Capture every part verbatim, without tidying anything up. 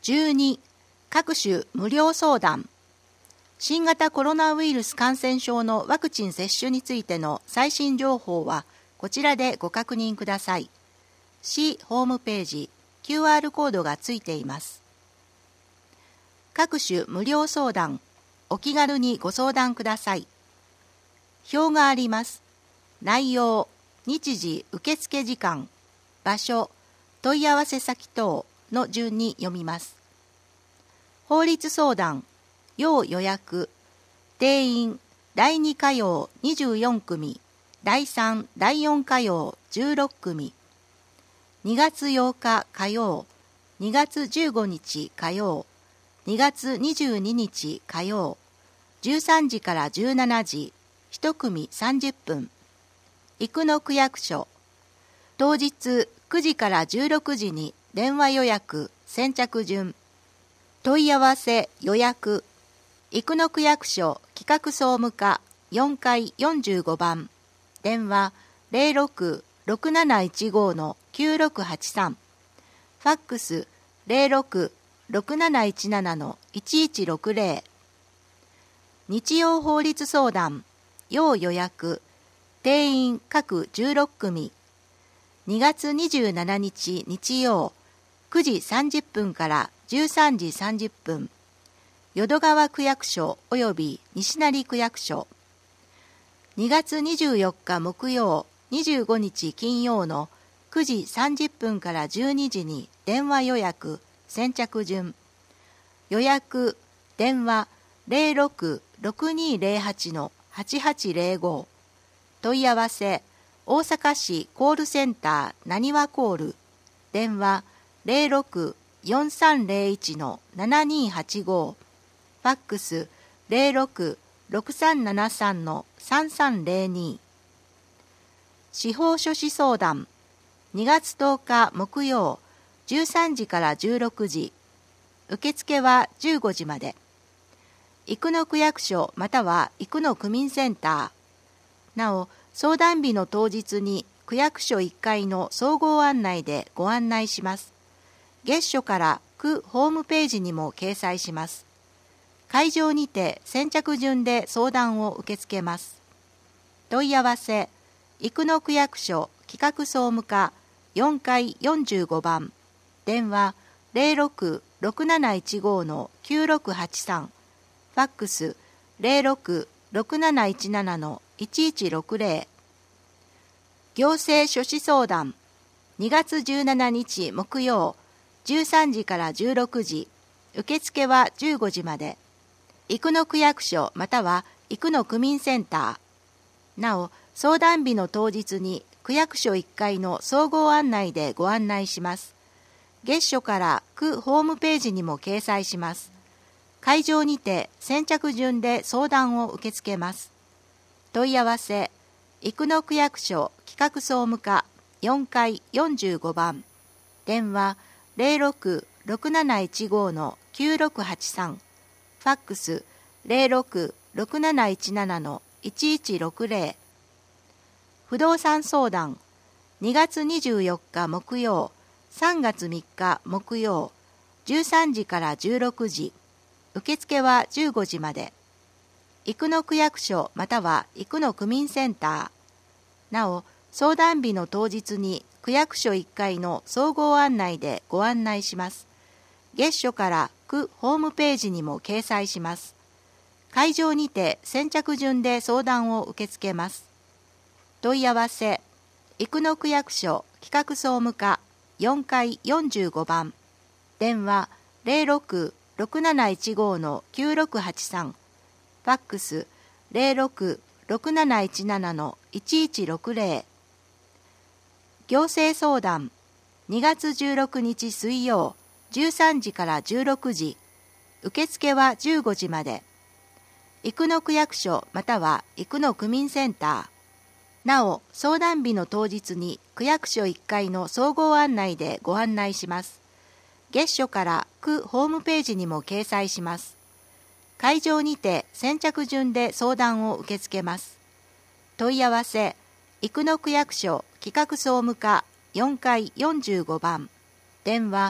じゅうに、各種無料相談。新型コロナウイルス感染症のワクチン接種についての最新情報はこちらでご確認ください。市ホームページ、キューアール コードがついています。各種無料相談、お気軽にご相談ください。表があります。内容、日時受付時間、場所、問い合わせ先等の順に読みます。法律相談、要予約、定員、だいに課陽にじゅうよん組、だいさん、だいよん課陽じゅうろく組、にがつようか火曜、にがつじゅうごにち火曜、にがつにじゅうににち火曜、じゅうさんじからじゅうしちじ、いち組さんじゅっぷん、生野区役所、当日くじからじゅうろくじに電話予約、先着順、問い合わせ予約、生野区役所企画総務課よんかいよんじゅうごばん、電話 ゼロろく ろくなないちご きゅうろくはちさん、ファックス ゼロろく ろくなないちなな いちいちろくゼロ、日曜法律相談、要予約、定員各じゅうろく組、にがつにじゅうしちにち日曜、くじさんじゅっぷんからじゅうさんじさんじゅっぷん、淀川区役所及び西成区役所、にがつにじゅうよっか木曜、にじゅうごにち金曜のくじさんじゅっぷんからじゅうにじに電話予約、先着順、予約、電話 ゼロろく ろくにゼロはち はちはちゼロご、問い合わせ、大阪市コールセンターなにわコール、電話 ゼロろく よんさんゼロいち ななにはちご、ファックス ゼロろく ろくさんななさん さんさんゼロに、司法書士相談、にがつとおか木曜、じゅうさんじからじゅうろくじ、受付はじゅうごじまで、生野区役所または生野区民センター、なお相談日の当日に区役所いっかいの総合案内でご案内します。月初から区ホームページにも掲載します。会場にて先着順で相談を受け付けます。問い合わせ、生野区役所企画総務課よんかいよんじゅうごばん、電話 ゼロろく ろくなないちご きゅうろくはちさん、ファックス ゼロろく ろくなないちなな いちいちろくゼロ、行政書士相談、にがつじゅうしちにち木曜、じゅうさんじからじゅうろくじ、受付はじゅうごじまで、生野区役所または生野区民センター、なお相談日の当日に区役所いっかいの総合案内でご案内します。月初から区ホームページにも掲載します。会場にて先着順で相談を受け付けます。問い合わせ、生野区役所企画総務課よんかいよんじゅうごばん、電話 ゼロろく ろくなないちご きゅうろくはちさん、ファックス ゼロろく ろくなないちなな いちいちろくゼロ、不動産相談、にがつにじゅうよっか木曜、さんがつみっか木曜、じゅうさんじからじゅうろくじ、受付はじゅうごじまで、生野区役所または生野区民センター、なお相談日の当日に区役所いっかいの総合案内でご案内します。月初から区ホームページにも掲載します。会場にて先着順で相談を受け付けます。問い合わせ、生野区役所企画総務課よんかいよんじゅうごばん、電話 ゼロろく ろくなないちご きゅうろくはちさん、ファックス ゼロろく ろくなないちなな いちいちろくゼロ、行政相談、にがつじゅうろくにち水曜、じゅうさんじからじゅうろくじ、受付はじゅうごじまで、生野区役所または生野区民センター、なお相談日の当日に区役所いっかいの総合案内でご案内します。月初から区ホームページにも掲載します。会場にて先着順で相談を受け付けます。問い合わせ、生野区役所企画総務課よんかいよんじゅうごばん、電話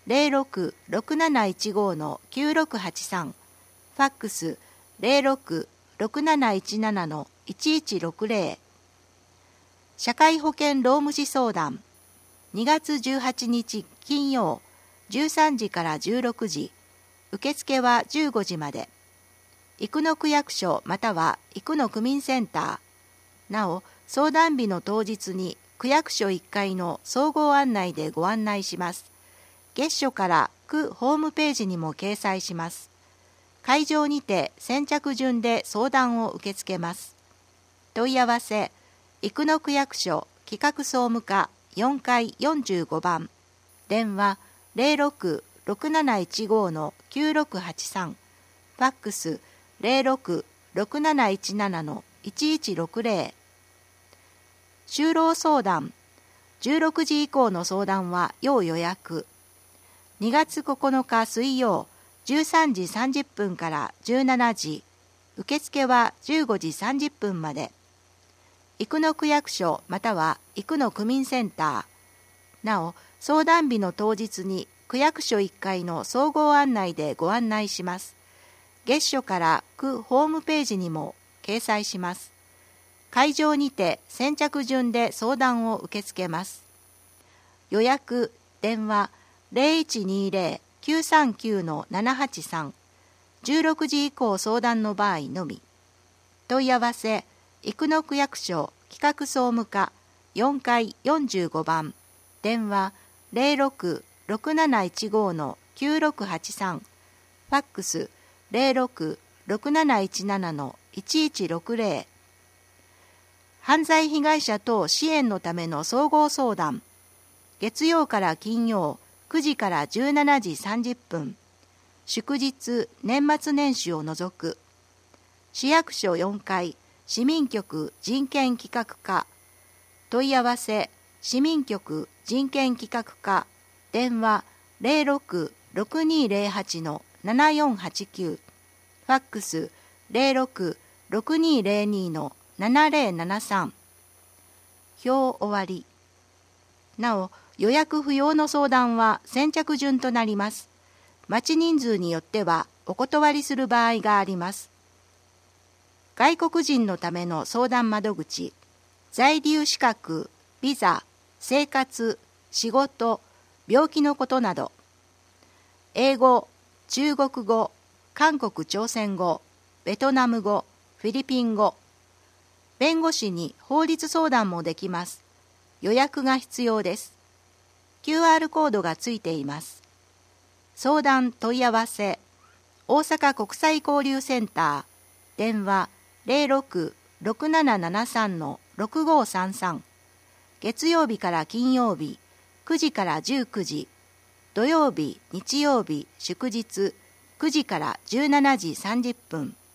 ゼロろく ろくなないちご のきゅうろくはちさん、ファックスゼロろく ろくなないちなな のいちいちろくゼロ。社会保険労務士相談、にがつじゅうはちにち金曜、じゅうさんじからじゅうろくじ、受付はじゅうごじまで。生野区役所または生野区民センター。なお、相談日の当日に区役所いっかいの総合案内でご案内します。月初から区ホームページにも掲載します。会場にて先着順で相談を受け付けます。問い合わせ、生野区役所企画総務課よんかいよんじゅうごばん、電話ゼロろく ろくなないちご のきゅうろくはちさん、ファックスゼロろく ろくなないちなな のいちいちろくゼロ。就労相談、じゅうろくじ以降の相談は要予約。にがつここのか水曜、じゅうさんじさんじゅっぷんからじゅうしちじ、受付はじゅうごじさんじゅっぷんまで。生野区役所または生野区民センター。なお、相談日の当日に区役所いっかいの総合案内でご案内します。月初から区ホームページにも掲載します。会場にて先着順で相談を受け付けます。予約、電話ゼロいちにゼロ きゅうさんきゅう のななはちさん、じゅうろくじ以降相談の場合のみ。問い合わせ、生野区役所企画総務課よんかいよんじゅうごばん、電話ゼロろく ろくなないちご のきゅうろくはちさん、ファックスゼロろく ろくなないちなな のいちいちろくゼロ。犯罪被害者等支援のための総合相談、月曜から金曜くじからじゅうしちじさんじゅっぷん、祝日年末年始を除く。市役所よんかい市民局人権企画課、問い合わせ市民局人権企画課、電話ゼロろく ろくにゼロはち のななよんはちきゅう、ファックスゼロろく ろくにゼロに のななゼロななさん。表終わり。なお、予約不要の相談は先着順となります。待ち人数によってはお断りする場合があります。外国人のための相談窓口、在留資格、ビザ、生活、仕事、病気のことなど。英語、中国語、韓国朝鮮語、ベトナム語、フィリピン語。弁護士に法律相談もできます。予約が必要です。キューアール コードがついています。相談問い合わせ、大阪国際交流センター、電話ゼロろく ろくななななさん のろくごさんさん、月曜日から金曜日、くじからじゅうくじ、土曜日、日曜日、祝日、くじからじゅうしちじさんじゅっぷん。